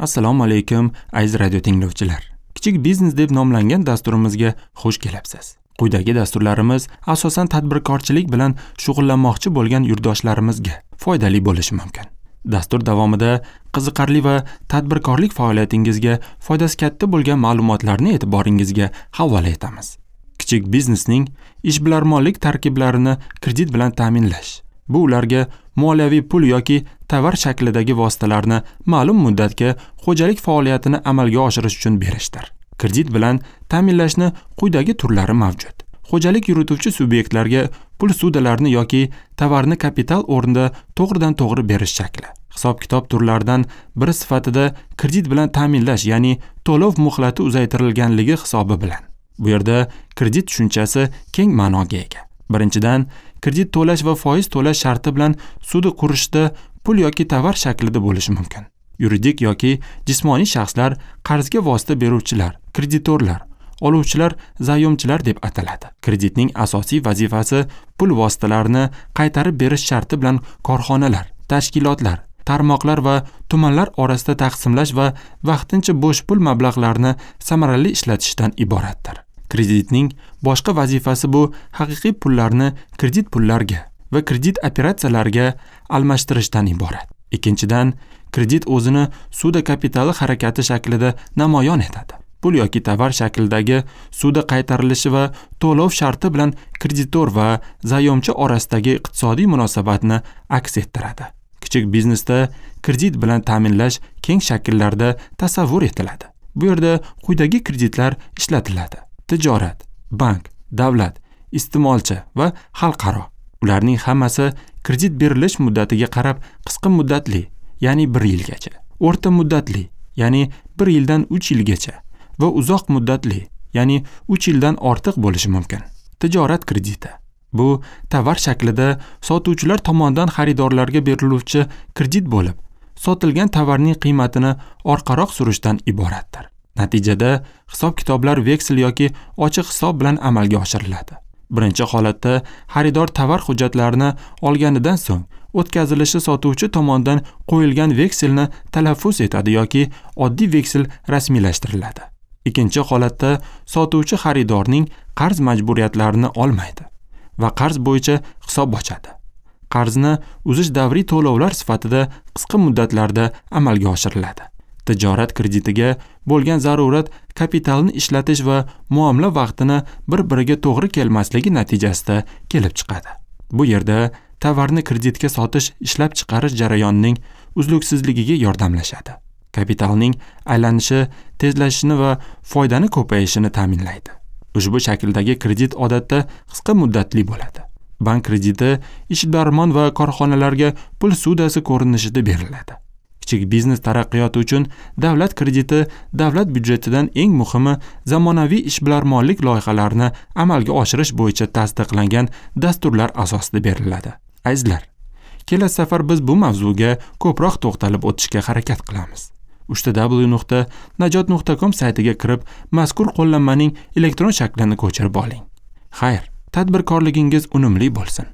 Assalomu alaykum aziz radio tinglovchilar. Kichik biznes deb nomlangan dasturimizga xush kelibsiz. Quyidagi dasturlarimiz asosan tadbirkorchilik bilan shug'ullanmoqchi bo'lgan yurtdoshlarimizga foydali bo'lishi mumkin. Dastur davomida qiziqarli va tadbirkorlik faoliyatingizga foydasi katta bo'lgan ma'lumotlarni e'tiboringizga havola etamiz. Kichik biznesning ishbilarmonlik tarkiblarini kredit bilan ta'minlash. Bu ularga moliyaviy pul yoki tovar shaklidagi vositalarni ma'lum muddatga xo'jalik faoliyatini amalga oshirish uchun berishdir. Kredit bilan ta'minlashni quyidagi turlari mavjud. Xo'jalik yurituvchi subyektlarga pul sudalarini yoki tovarni kapital o'rnida to'g'ridan-to'g'ri berish shakli. Hisob-kitob turlaridan biri sifatida kredit bilan ta'minlash, ya'ni to'lov muhlati uzaytirilganligi hisobi bilan. Bu yerda kredit tushunchasi keng ma'noga ega. Birinchidan, kredit to'lash va foiz to'lash sharti bilan sudi qurishda pul yoki tovar shaklida bo'lishi mumkin. Yuridik yoki jismoniy shaxslar qarzga vosita beruvchilar, kreditorlar, oluvchilar, zayyomchilar deb ataladi. Kreditning asosiy vazifasi pul vositalarini qaytarib berish sharti bilan korxonalar, tashkilotlar, tarmoqlar va tumanlar orasida taqsimlash va vaqtincha bo'sh pul mablag'larini samarali ishlatishdan iboratdir. Kreditning boshqa vazifasi bu haqiqiy pullarni kredit pullarga va kredit operatsiyalariga almashtirishdan iborat. Ikkinchidan, kredit o'zini suda kapitali harakati shaklida namoyon etadi. Pul yoki tovar shaklidagi suda qaytarilishi va to'lov sharti bilan kreditor va zayyomchi orasidagi iqtisodiy munosabatni aks ettiradi. Kichik biznesda kredit bilan ta'minlash keng shakllarda tasavvur etiladi. Bu yerda quyidagi kreditlar ishlatiladi: tijorat, bank, davlat, iste'molchi va xalqaro. Ularning hammasi kredit berilish muddatiga qarab qisqa muddatli, ya'ni 1 yilgacha, o'rta muddatli, ya'ni 1 yildan 3 yilgacha va uzoq muddatli, ya'ni 3 yildan ortiq bo'lishi mumkin. Tijorat krediti bu tovar shaklida sotuvchilar tomonidan xaridorlarga beriluvchi kredit bo'lib, sotilgan tovarning qiymatini orqaroq surishdan iboratdir. Natijada hisob-kitoblar veksel yoki ochiq hisob bilan amalga oshiriladi. Birinchi holatda xaridor tovar hujjatlarini olganidan so'ng o'tkazilishi sotuvchi tomonidan qo'yilgan vekselni talaffuz etadi yoki oddiy veksel rasmiylashtiriladi. Ikkinchi holatda sotuvchi xaridorning qarz majburiyatlarini olmaydi va qarz bo'yicha hisob ochadi. Qarzni uzish davriy to'lovlar sifatida qisqa muddatlarda amalga oshiriladi. Tijorat kreditiga bo'lgan zarurat kapitalni ishlatish va muomala vaqtini bir-biriga to'g'ri kelmasligi natijasida kelib chiqadi. Bu yerda tovarni kreditga sotish ishlab chiqarish jarayonining uzluksizligiga yordamlashadi. Kapitalning aylanishi tezlashishini va foydani ko'payishini ta'minlaydi. Ushbu shakldagi kredit odatda qisqa muddatli bo'ladi. Bank krediti ishbilarmon va korxonalarga pul sudasi ko'rinishida beriladi. Kichik biznes taraqqiyoti uchun davlat krediti davlat byudjetidan eng muhimi zamonaviy ishbilarmonlik loyihalarini amalga oshirish bo'yicha tasdiqlangan dasturlar asosida beriladi. Azizlar, kelasi safar biz bu mavzuga ko'proq to'xtalib o'tishga harakat qilamiz. www.najot.com saytiga kirib, mazkur qo'llanmaning elektron shaklini ko'chirib oling. Xayr, tadbirkorligingiz unumli bo'lsin.